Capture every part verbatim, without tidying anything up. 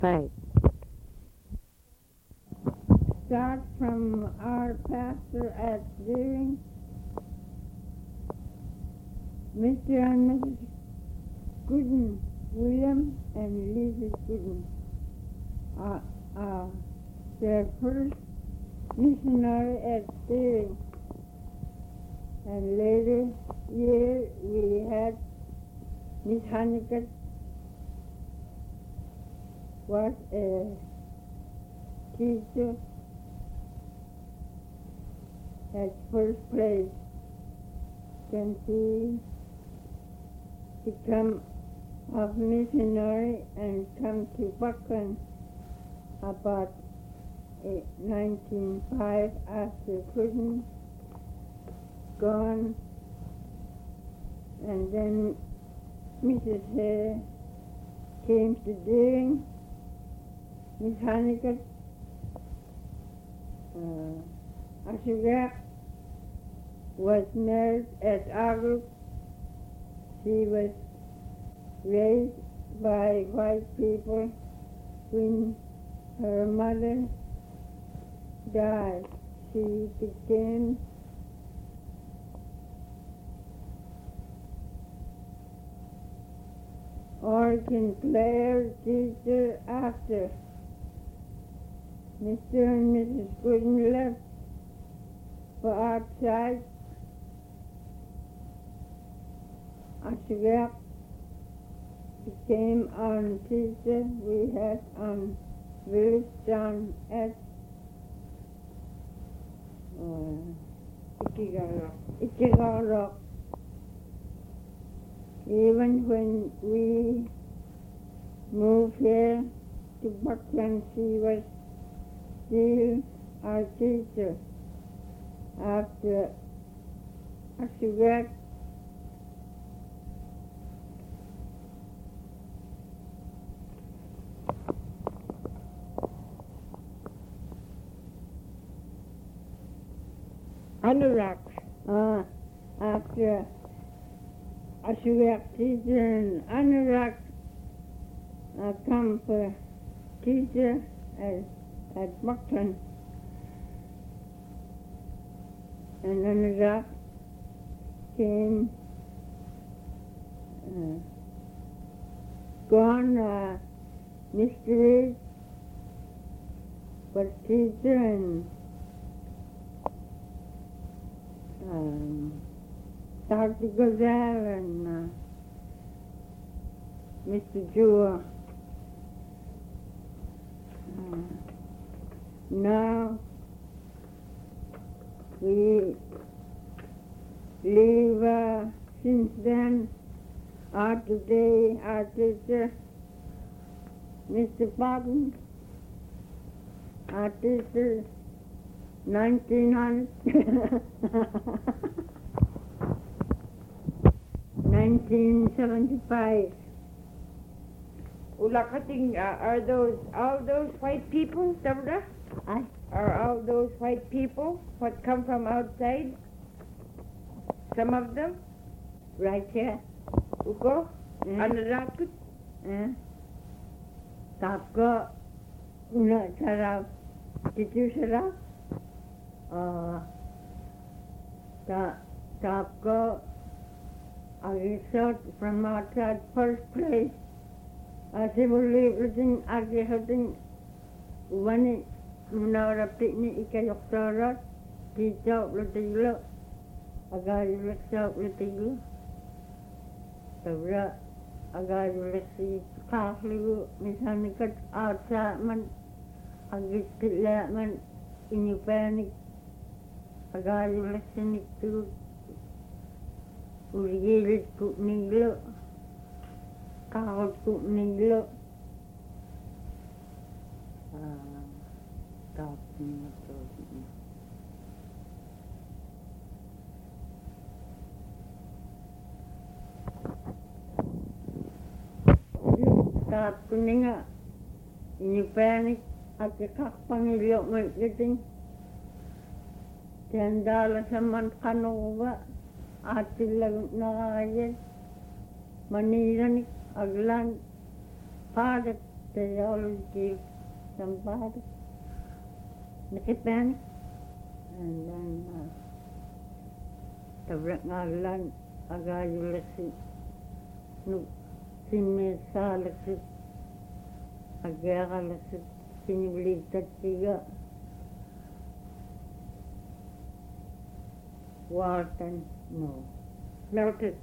Right. Start from our pastor at Deering, Mister and Missus Gooden, William and Lisa Gooden, uh, uh, their first missionary at Deering. And later year we had Miss Honeycutt was a teacher at first place. Then she become a missionary and come to Buckland about nineteen oh five after Putin gone, and then Missus Hare came to Deering. Miss Honeycutt, uh, Ashurak was married at August. She was raised by white people. When her mother died, she became organ player teacher after Mister and Missus Gooden left for outside. Ashurak became on teacher. We had on village down at uh, Ikigarok. Even when we moved here to Buckland, she was still our teacher. After Ashurak Anurak. Uh, after Ashurak teacher and Anurak uh, come for teacher at, at Buckland. And Anurak came, uh, gone, uh, mystery for teacher and um, Doctor Gazelle and uh, Mister Jewell. Uh, now we leave uh, since then, our today, our teacher, Mister Barton, our teacher, nineteen hundred, nineteen seventy-five. Ulakating, uh, are those all those white people, Deborah? I, Are all those white people what come from outside? Some of them? right here. Uko? Mm. Anurak? Eh? Tapko, una sarap, titu sarap. Uh, ta, tapko, I resort from outside first place. I say, will leave everything, I get everything. One, Munara Pitney, Ikayoktarat, Tito, Lutiglo, Agari Lexo, Lutiglo. So, Agari Lexi, Kathlu, Miss Honeycutt, outside man, Agit man, in your panic, Agari Lexi, to Uriel Kutniglo, Kahot Kutniglo. Stop me. Stop kuninga. Ini panic. At kakpang ilyo mo iting. Tiandala sa man kanuwa. At silang nakayat. Manila ni aglan. Padat theology, somebody, nakipan, and then uh, tabrak ngalan agayulasi, no, simisalasi, agaralasi, sinulitat tiga, Walton, no, noted.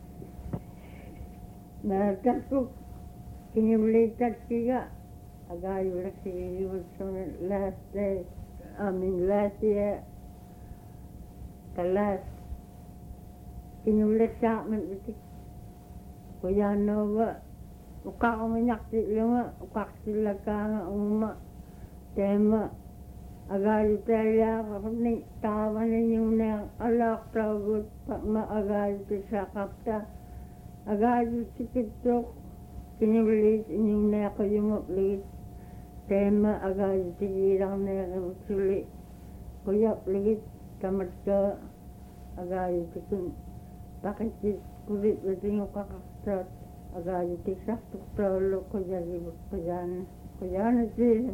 Nagkakuk, sinulitat tiga, agayulasi, you was on it last day, I mean last year, the last, sinulit sa amin, kuya no ba, ukak uminyak ti lunga, ukak sila ka nga uma, tema, agayo tayo ako ni tawa ninyong na alak tawagot, pag maagayo ti sa kapta, agayo ti pitok, sinulit inyong na ako yung ulit, tema agayo ti ilang na ako suli, kuya ulit, tamat ka, agayo ti kun, bakit ti kulit ito yung kakastat, agayo ti sa tuktolo, kuya libot, kuya na, kuya na ti,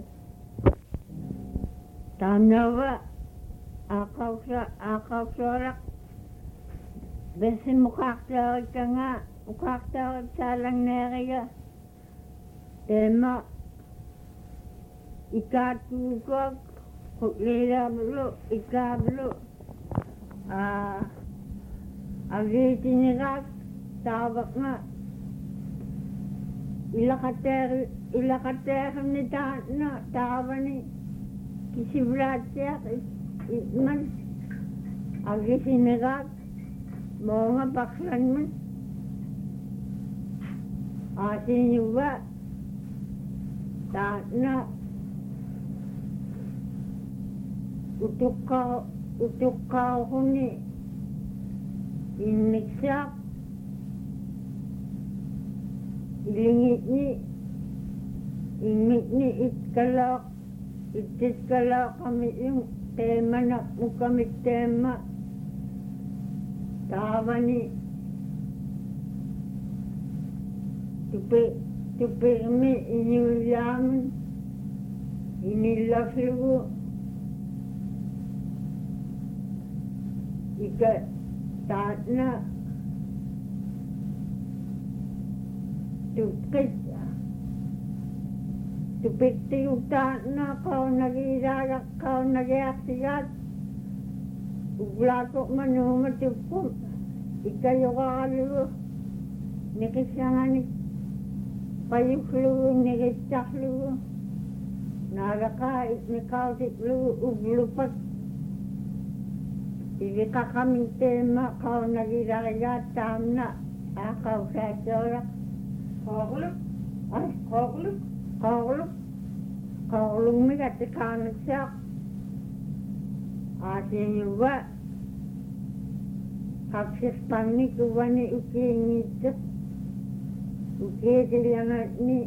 tanawa, akaw sa, akaw sorak, besi mukaktawa ka nga, mukaktawa sa lang neriya, tema, ikatugog, kuklila blo, ikablo, ah, agitinirak, tawak nga, ilakater, ilakater ni ta, na, tawa ni, kisibratya, man, agitinirak, mga baklan man, asin yung ba, ta, na, utuk ka, utuk ka ako ni, inmiksak, ilingit ni, imik ni itkalak, itiskalak kami yung tema na mo kami tema, tawa ni, tupi, tupirmi inyulaman, inilaflugo, ika, taat na, tupit, tupit yung taat na, kau nag-iilalak, kau nag-iaksigat, uglato manumatupom, ika yung kakaligo, nikisanganik, payuklugo, nikitsaklugo, narakait, nikautiklugo, uglupat, Ibi ka kaming tema, kau nagiraya tamna, akaw sa sorak. Kauluk, Ay, kauluk, kauluk. Kauluk mi kati kanak siya. Asin yung ba? Kapsis pang ni kuwa ni uki ngito. Uki kiliangat ni.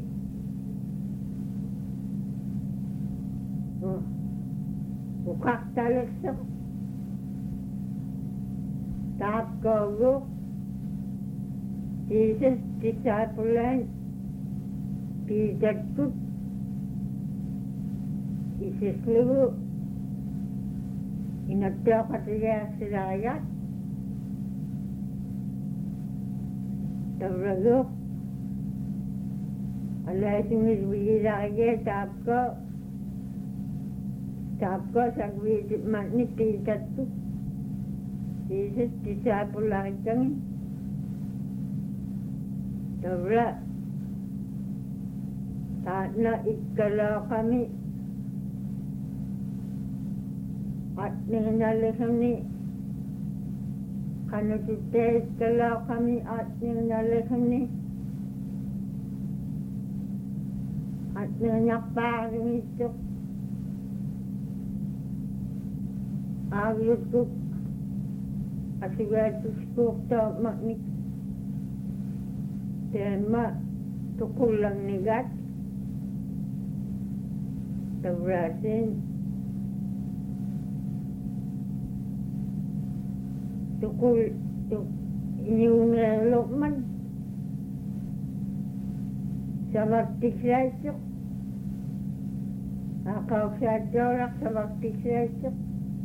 Ukak talaksak. Tap kogok, Jesus discipline, Peter Cook, Isis Lugu, inatyo katiya silayat, tabragok, alay sumisbili lagi, tap ko, tap ko sa kwidit man ni Peter Cook, Jesus disciple lang kami. Tabla. Taat na ikala kami. At ninaliham ni. Kanutite ikala kami at ninaliham ni. At ninakparing ito. Agad ko. Asigurado spukta maknik tema tukulang nigat tabrasin tukul tuk yung lokman Savaktiksräissuq. Aqauksaattuaraq savaktiksräissuq.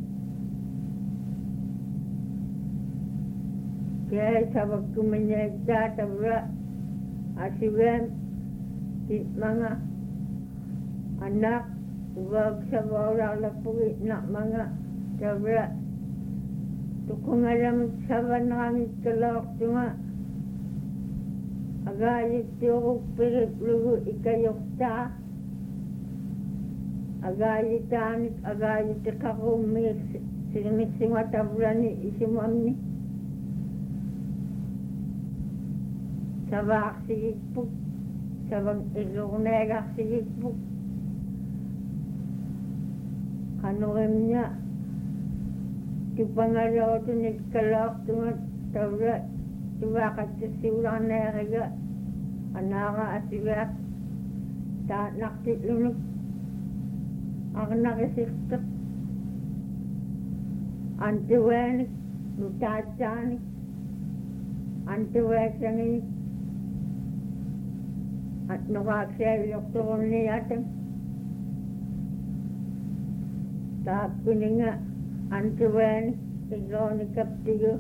Kaya savakkumiñaittaa tavra asugaam mga anak uwag savauraqlappugi naqmanga tavra tuqungalamik savanaqangikkalortunga agaayittuuruppiriplugu ikayurtaa agaayitaanik agaayitiqarummiis silmissunga tavrani isumamni savaaqsigikpuk savang illuqneegarsigikpuk qanurimña tupangalootunik kaloortunga tavra tuvaaqattassiularneeriga anaaqa asugaaq taatnartitlunuk arnarisirteq antuaanik nutaatsaanik antuaaksanginik atnuqaaksiaviorturunniatam taappuninga antuaanik illoonikaptigu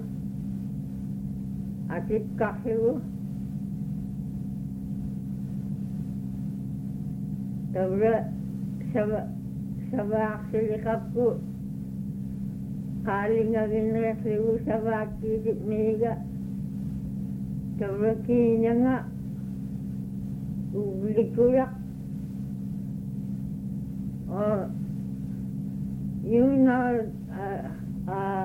atikkarlugu tavra sava savaaqsiliqappu qaalingaginneerlugu savaakkiitipmiiga tavra kiiñanga uglikulaq oh you know uh, uh,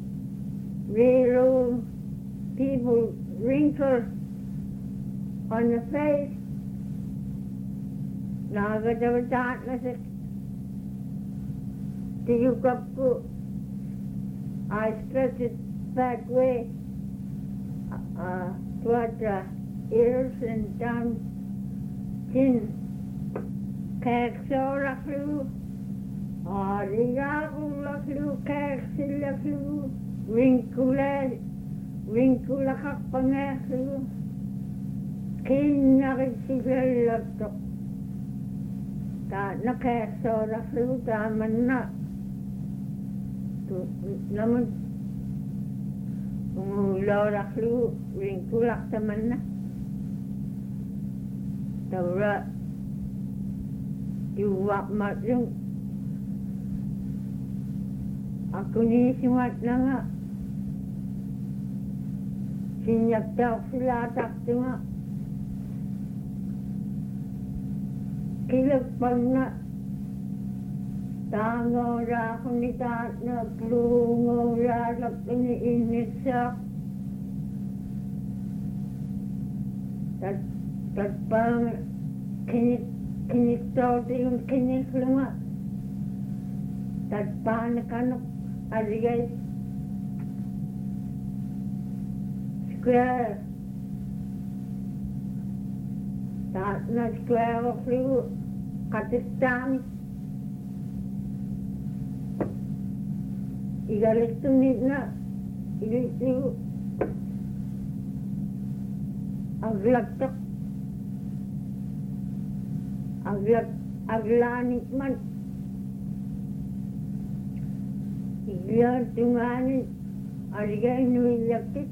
real people wrinkle on the face naagatavataatlasiq tiyukappu I stretch it back way uh, toward the ears and down chin kaaksooraqlugu aarigaaqulaqlugu kaaksillaqlugu winkula winkulaqarpangaaqlugu kiinnarisilallaptoq taatna kaaksooraqlugu taamanna namun unguloraqlugu winkulaqtamanna tavra yuwaqmatlung akuniisumatnanga sinyaktauqsilaataqtunga kilakpanna taangooraaquni taatna pluungooraalaqtuni innissaaq tat tatpaang kinik kiniktootiyun kiniklunga tatpaanakanuq aligay square taatna squareoqlugu qatistaani igalistunitna ilislugu aglaktoq aglak aglaanikman iglaan tungaani aligay nuillaktit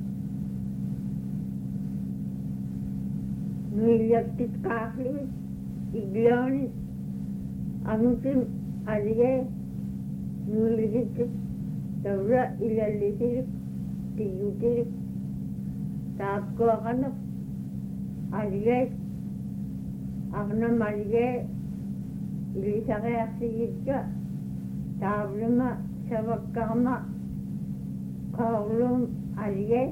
nuillaktit qaaqlugu iglaani amutim aligay nuillitit tavra ilallitirik tiyutirik taapkuaqanuq aligay arnam aligay ilisariarsigitka taavluma savakkarma qaorlum aligay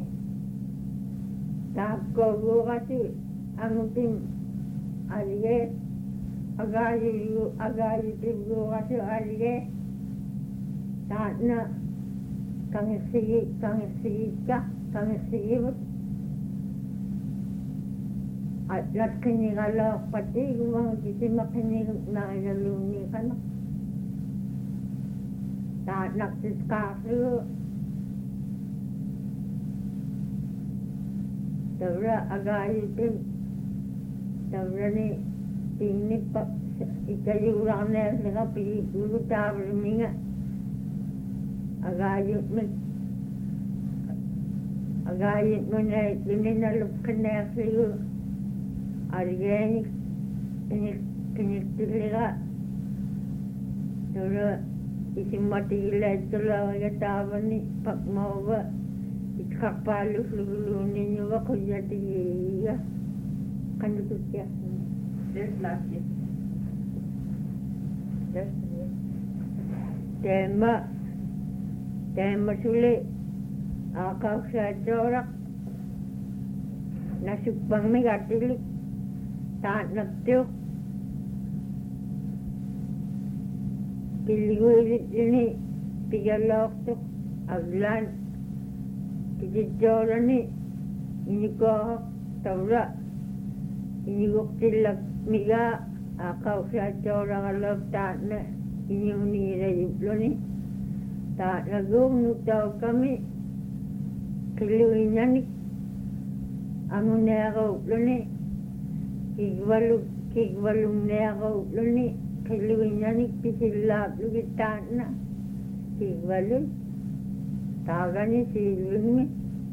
taapkuaguurati amutim aligay agaayillu agaayitiguurati aligay taatna kangirsigi kangirsигикка kangirsигивут атлаткинигала патигума кисимакинигнаагалуунникана таатнартискаарлу тавра агаayitим Tavrani ini pak ikayu urangnya sega pi guru tavrani agayut men agayut men ini nalup kena siu argeni ini kini tiliga Tara isim mati ilai tula ya tavrani pak mawa ikakapalu lulu ninyo ako yati ya kanutut ya. There's last year. There's Tema, tema suli, akaw sa jorak, nasupang may gatili, tanap tiyo, piligulit ini, pigalok to, aglan, kijijora ni, ini ko, tawra, ini ko tilak miga, akaw sa jorak alok tanap, ini unira yublo ni tak nagong nutaw kami kiluin niya ni ang nero ublo ni kigwalong kigwalong nero ublo ni kiluin niya ni pisilab lugitan na kigwalong taga ni siling mi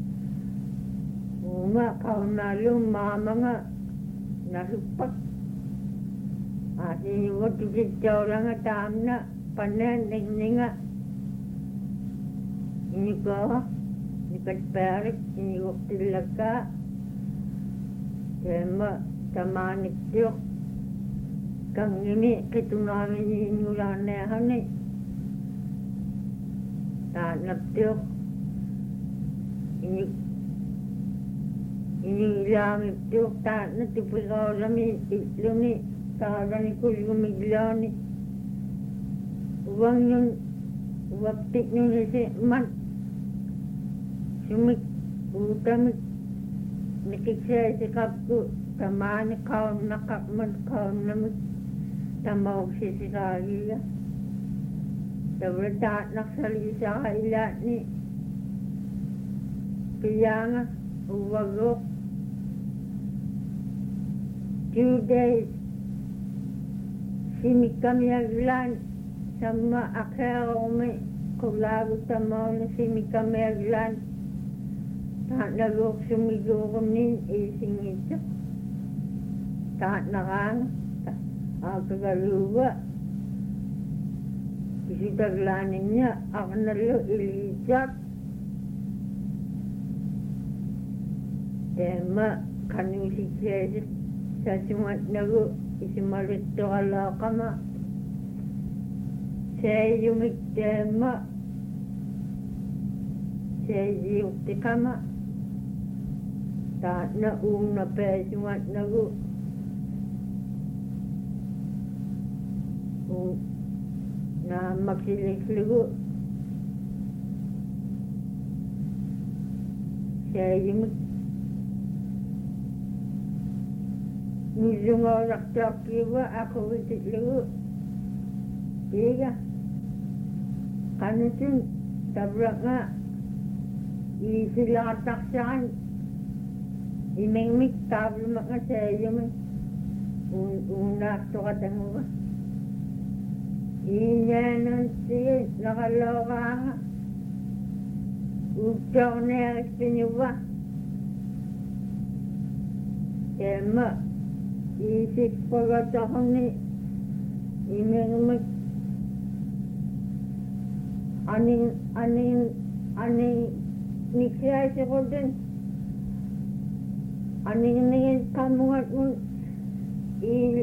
uma kaunalong mama nga nasupak Asi yung tusit jauh nga tam na panen ning nga ini ko ni katperik ini ko tilaka tema tamanik tiok kang ini kitunami ni nulane hani tanap tiok ini ini lang tiok tan na tipikaw lami itlumi Taharan ko lumiglani. Uwang yung waptik nyo si man. Sumik, utamik. Nakiksaya si kapko. Tamaan kaon nakakman kaon namik. Tamawag si si kaya. Tabrataat naksali sa kailat ni. Kaya nga, uwagok. Two days. Simi kami aglan sama akero may kulago tamaw na simi kami aglan tahat nagok sumiguro nin ising ito tahat nakang agagaluwa isitaglanin niya ako nalo ilijak tema kanusi siya sa sumat nago isimalit to ala kama say yumik tema say yukti kama ta na um na pe sumat nagu um na maksilik ligo say yumik Nizunga raktak kiwa ako witit ligo. Tiga. Kanutun tabrak nga. Isilatak saan. Imengmik tablumak nga sa iyo man. Unak to katang mo. Inyanon siya nakaloka nga. Ugtaw na ekspinyo Tema. Isip pagkatahon ni imeng aning aning aning niksya si ko din aning ningin kamungat mo i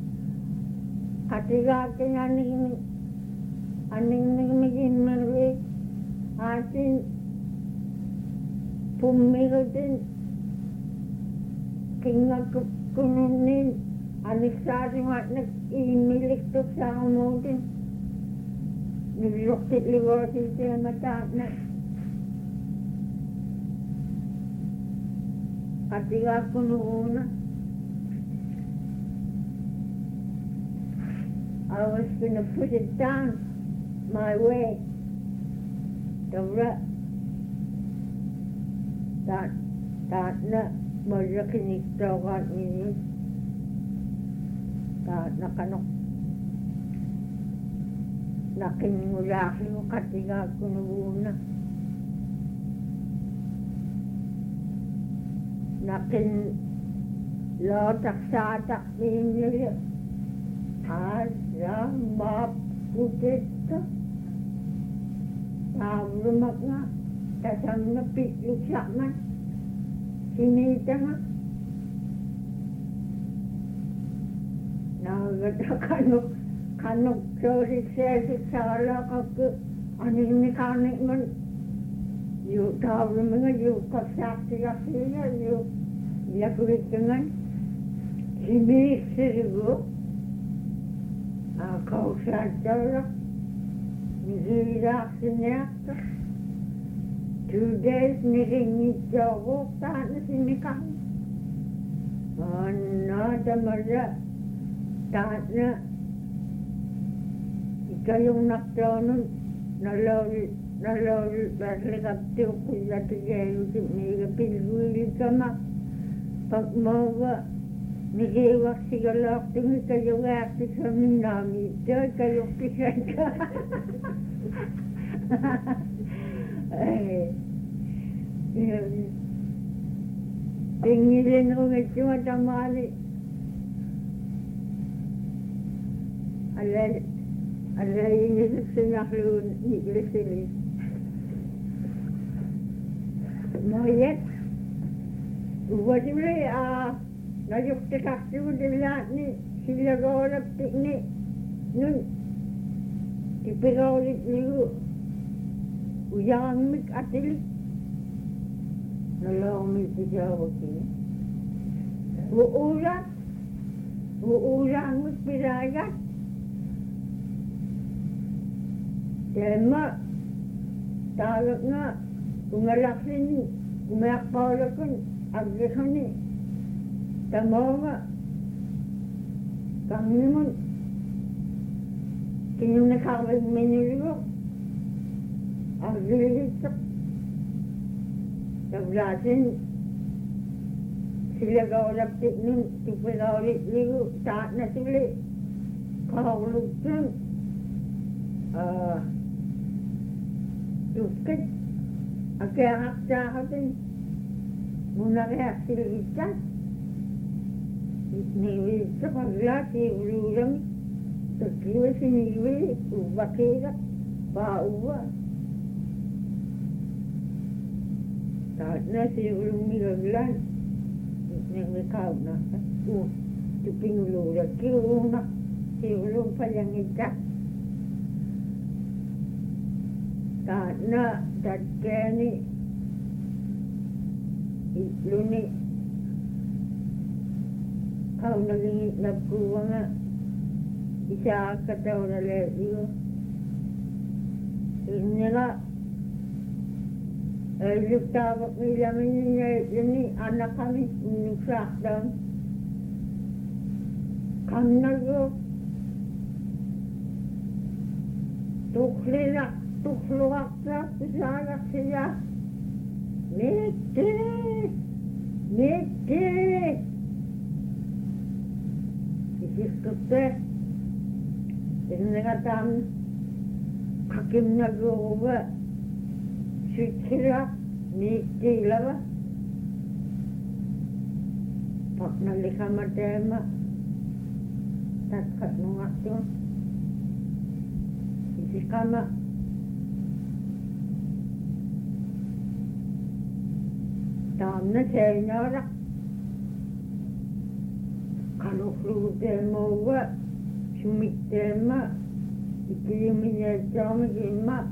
katigakin aning aning ningin merwe asin pumigo din kingak kununin anisari mat nag-imilik to sa umutin niluktit liwasin siya mata na katiga ko noona I was gonna put it down my way the rut that that na Maria kiniktawakan ini ta nakanok nakingulaki ko katiga ko nuna nakin lotak satak pinili ada maputita tawlumak nga tasam na pitluk saman sinita nga nagatakanok kanok sosik sesik sala kaku anini kanik man yu tawlumak nga yu kasakti kasila yu yakulit dengan simisirigo kau sadar nilak sinakta two days niringit jago tan sinikang ana damara tana ikayong naktanon nalawil nalawil baslikapti kuya tigayo simiga pilwili kama pagmawa nigiwak sigalak tingi kayo akti sa minami ito kayo pisan ka pingilin ko ngayon matamali alay alay nito sinakloon ni Grisili Moyet What do you uh Nayukti kakti ko dila ni sila gaulap ni nun tipikaulit niyo uyang mik atili nalawang mik tijawag niya uula uula mik piragat tema talak nga umalaksin umayakpawalakon agrehan ni tamawa kami mo kinyong nakawag menyo ang lilito tablasin sila kaulapit nun tipikaulit ligo taat na sila kahulog dun ah tukit ang kaya kakta muna kaya sila itan niwi sa paglati ulang terkiwa siniwi ubakira pauwa taat na si ulung milaglan nang ikaw na uh tupingulura kiuna si ulung palangita taat na tatkani itluni kau naging nagkuha nga isa kataw na leyo hindi nga ay lutawak nila niya yun ni anak kami nag-lockdown kami nag tukli na tukluwak na isanak siya Miti Miti Isiskute Isinagatam Hakim nag-uwa Sitsira Miti lava Pak nalika matema Tatkat nungakto Isiskama Tam na senyora kalau flu tema wa sumit tema ikiminya jam gima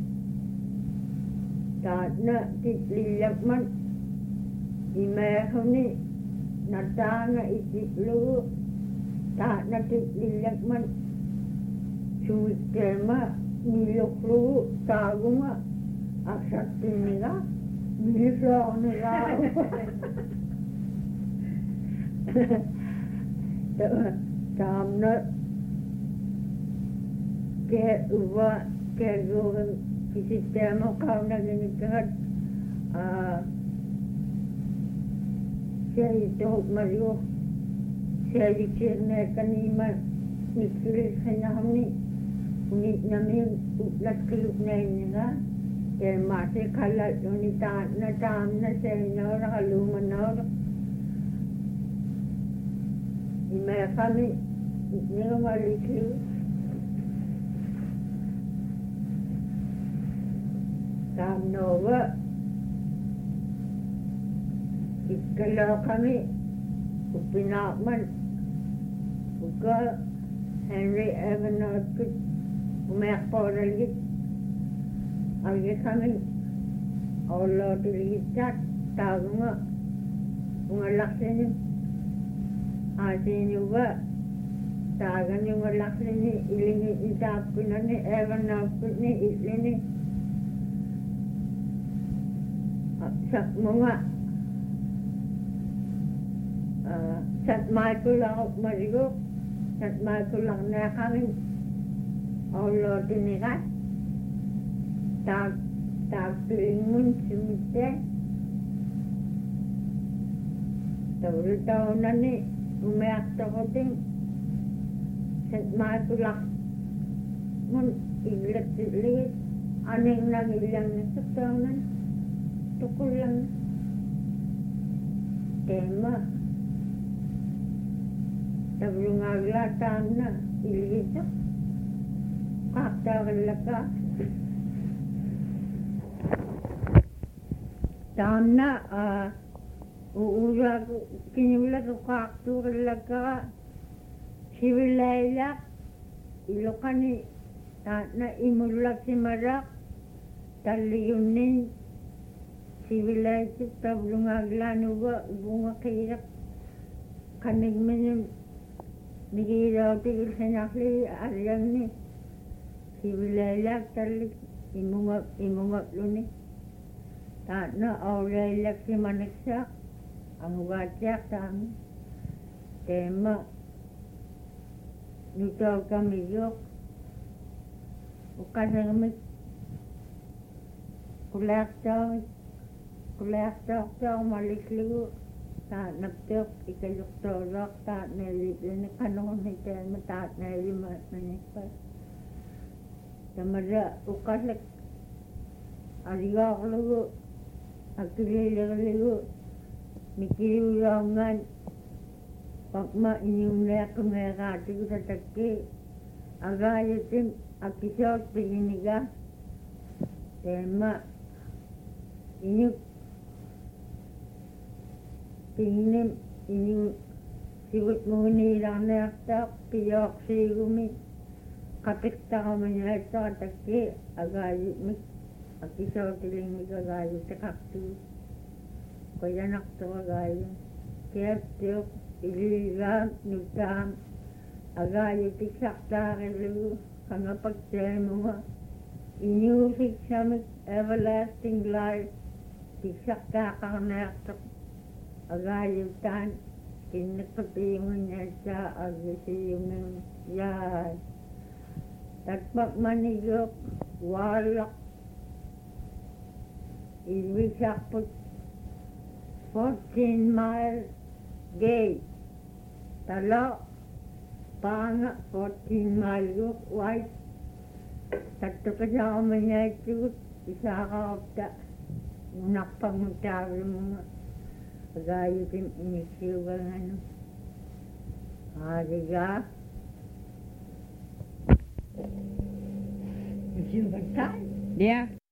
tadna titlilak man imehoni natanga ititlu tadna titlilak man sumit tema nilok flu taguma aksat tinila Bisa nila Tamna Ke uwa Ke gawin Sistema kau na ganitahat Siya ito mariyo Siyadikirne kanima nikil sanahni unit namin utlat kiluk na nga kaya masi kalat unita na tam na sa inyo nakalumanor imaya kami nga malikil tam nawa ikalaw kami upinakman uka Henry Evanot umayak po ralit agi kami Allah dilihat tahu nga ungalak sini asin juga tagan yung alak sini ilingi itap ko na ni Evanot ni ilini sa mga uh, sat maikul ako marigo sat maikul lang na kami Allah dinikat tag tag tulingon sumite tawul taon na ni umayak ko din sat maikul lang mun iglat ilit aning nang ilang nasaktanan tukul lang tema tablong aglatan na ilito kaktakalaka tam na uh, uura kinula ko kaktakalaka siwilayla ilokani na imulak si marak taliyunin siwilayla tablong aglan uga bunga kirak kanig minum Nigiraw tigil sa nakli aryan ni siwilaylak talik imungap imungap luni ta na awlaylak si manaksak ang ugatyak tami tema nutaw kami yok ukasa kami kulak taw kulak taw taw malikligo ta nagtok ikalok torok ta nelit ni kanong hitel mata nelima manipa tamara ukalak ariyak lugo akililag lugo mikiriwangan pagma inyong leak kumekati ko sa taki agayatin akisot piginiga tema inyong Tingin inyong sigot mo nilang naktak, piyok sigumi, kapikta ka man niya sa kataki, agayot mi, akisaw tiling mi kagayot sa kaktus. Kaya nakto agayot. Kaya tiyok, ililigam, nutam, agayot iksakta kayo, kanga pagtay mo nga. Inyusik sa mi, everlasting life, iksakta ka naktak. Agayutan, kinakatingon niya sa agisiyong yan. Tatpak manigok, walak, ibisakpot, fourteen mile gate. Talo, panga, fourteen mile gok, white. Tatto ka sa kamanya ito, isa ka opta. Nakpangutawi mga. Pagayotin inisiwang ano. Hariga. Isiwang tayo. Yeah.